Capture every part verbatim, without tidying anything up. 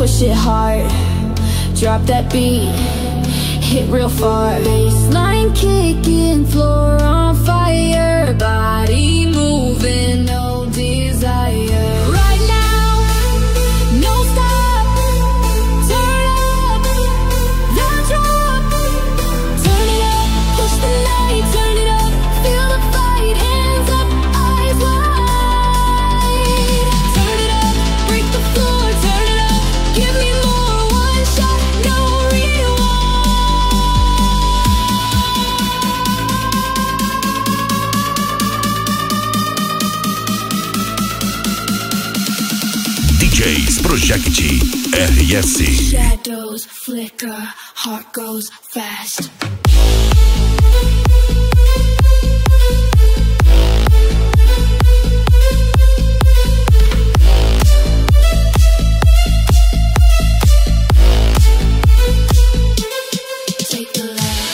push it hard, drop that beat, hit real far. Baseline kicking, floor on fire, body moving, no desire. Right now, no stop, turn up, the drop, turn it up, push the light, turn it up, feel the fight, hands up, eyes wide. Turn it up, break the floor, turn it up, give me more, one shot, no rewind. D Js Project R S. Shadows flicker, heart goes fast. Take the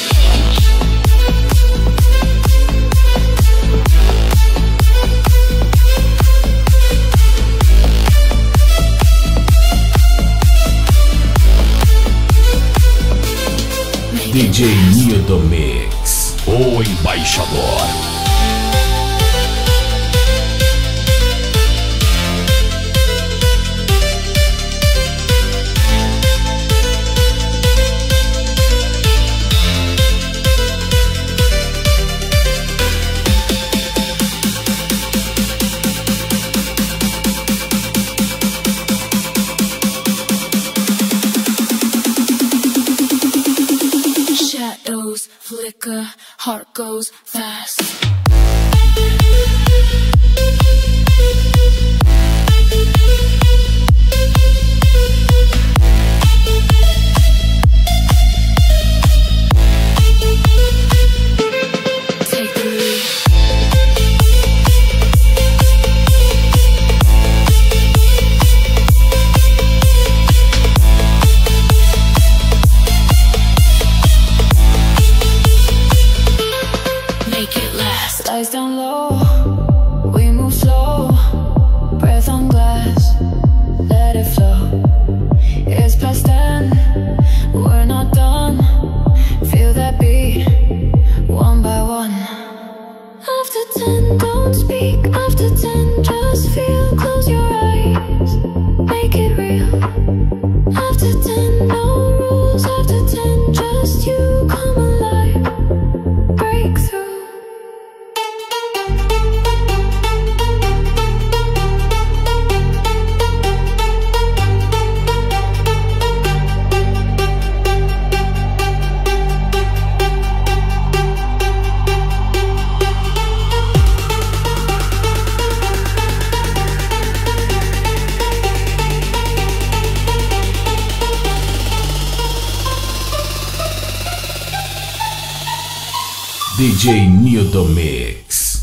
D J Neo do Mix, o embaixador. shadows flicker, heart goes fast. Eyes down low, we move slow, breath on glass, let it flow. It's past ten, we're not done, feel that beat, one by one. After ten, don't speak, after ten, just feel, close your eyes, make it real. After ten, no rules, after ten, just you, come alive, break through. D J Neo do Mix.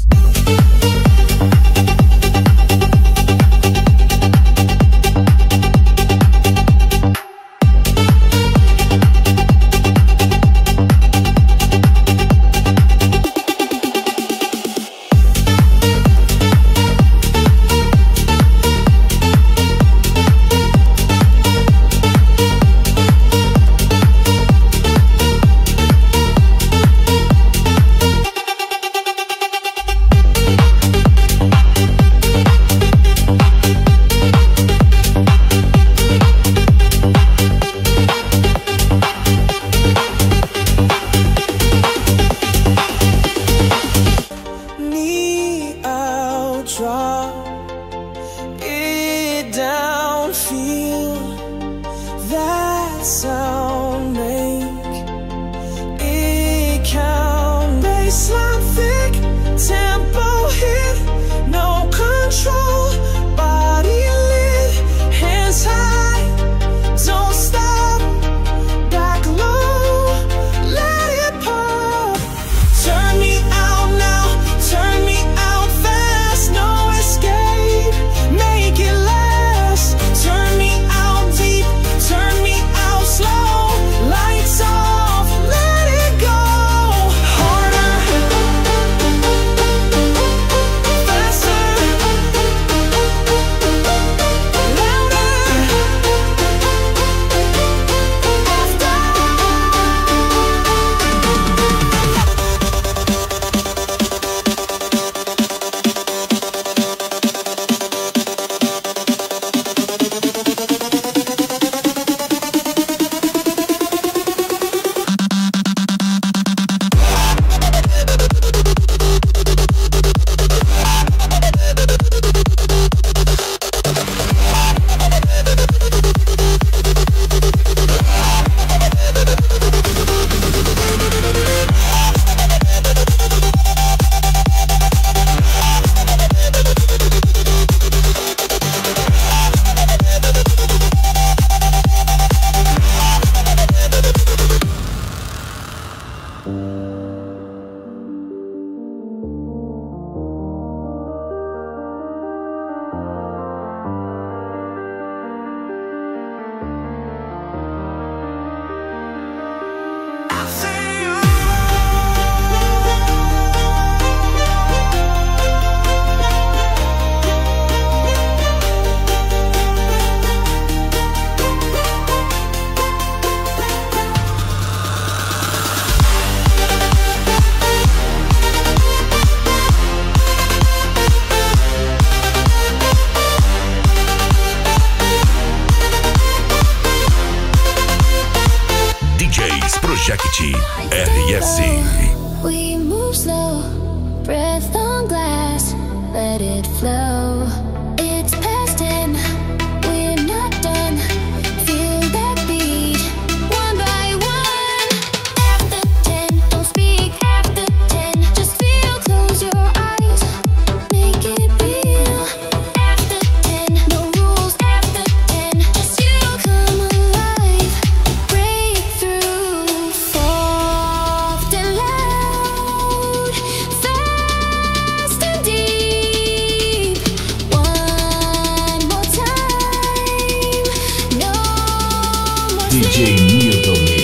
Project R S. We move slow, breath on glass, let it flow. It's past ten, we're not done. Feel that beat, one by one. After ten, don't speak. After ten, just feel. Close your eyes, make it real. After ten, no rules. After ten, just you come alive. Break through, soft and loud, fast and deep. One more time, no more D J Neo do Mix.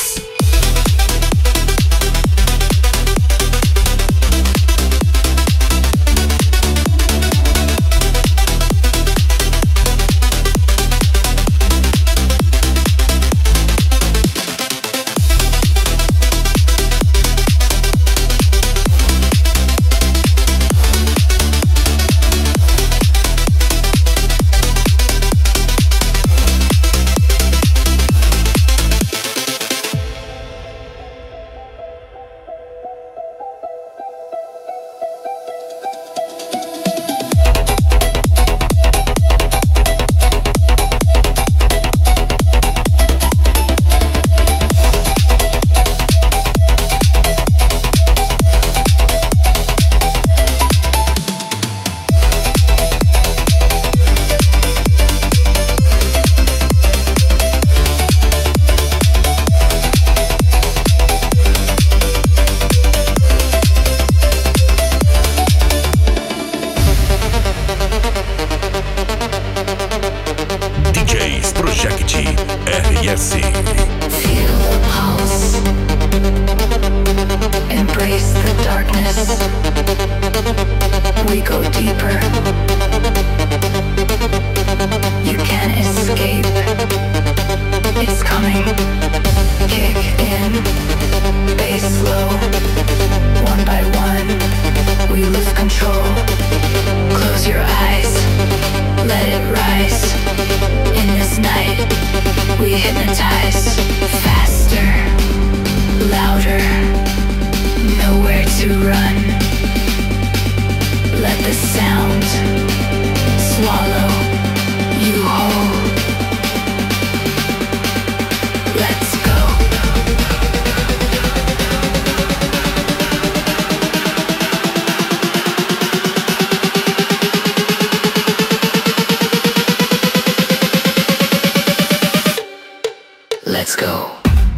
R S. Feel the pulse. Embrace the darkness. We go deeper. You can't escape. It's coming. Kick in. Bass low. One by one, we lose control. Close your eyes. Let it rise. In this night, we hypnotize. Faster, louder, nowhere to run. Let the sound swallow you whole. Let's go. Let's go.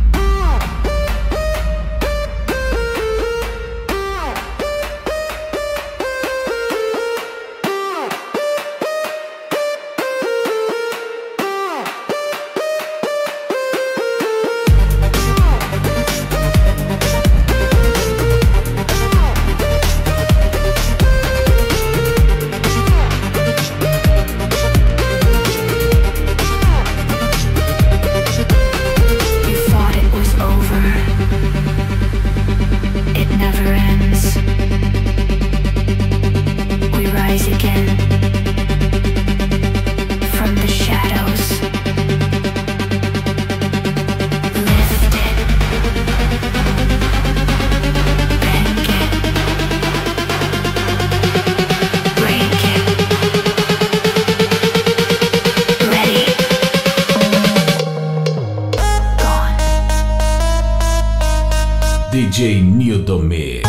D J Neo do Mix.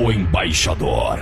o embaixador.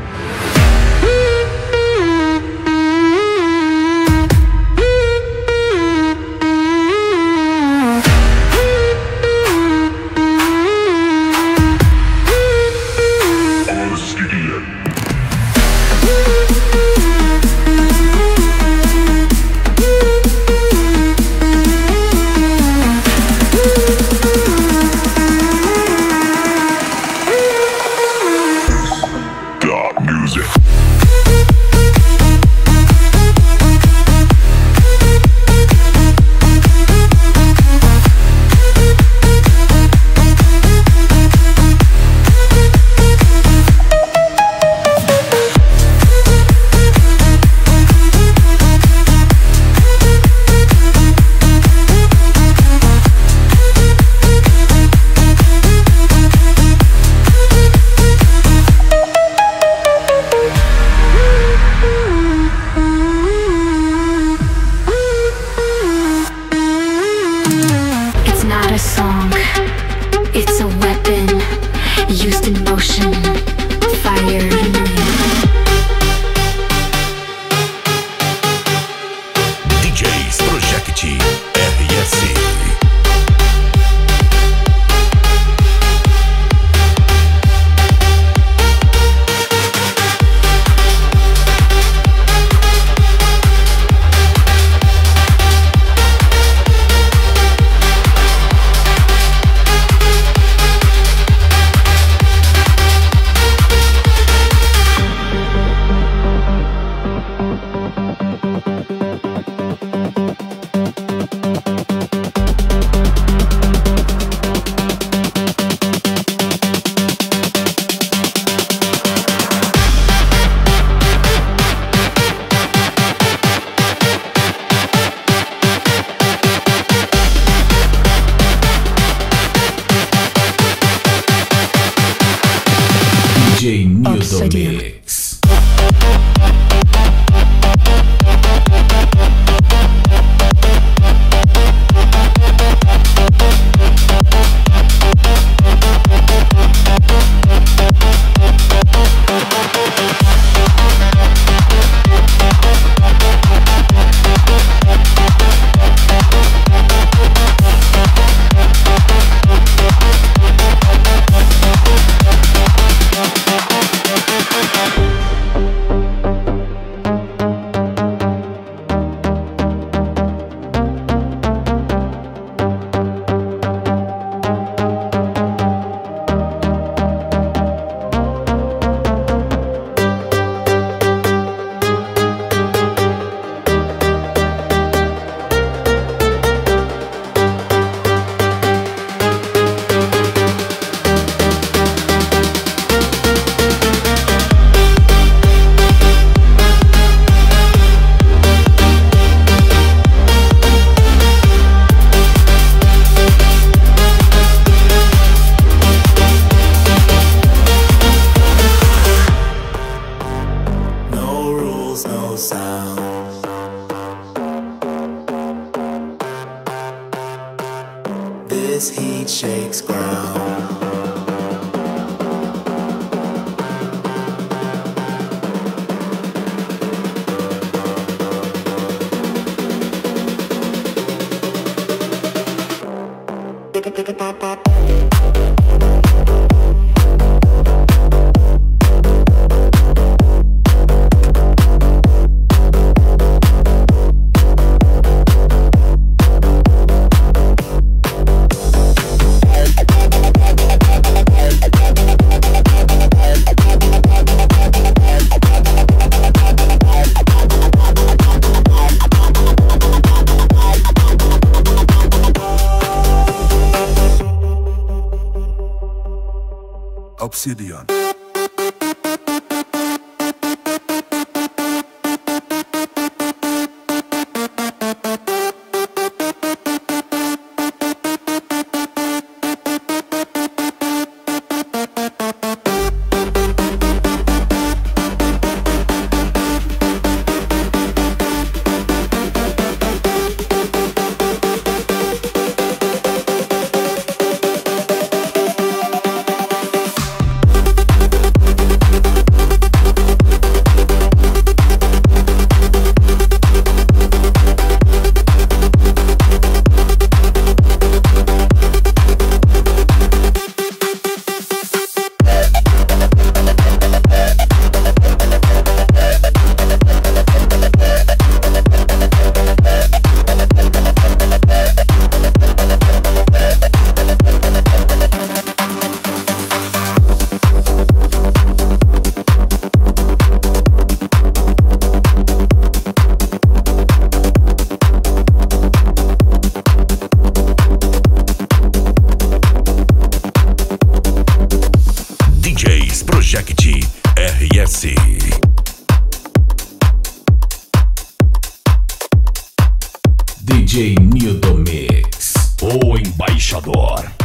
D J Nildo Mix. This heat shakes ground. Obsidian. R S. D J Nildo Mix, o embaixador.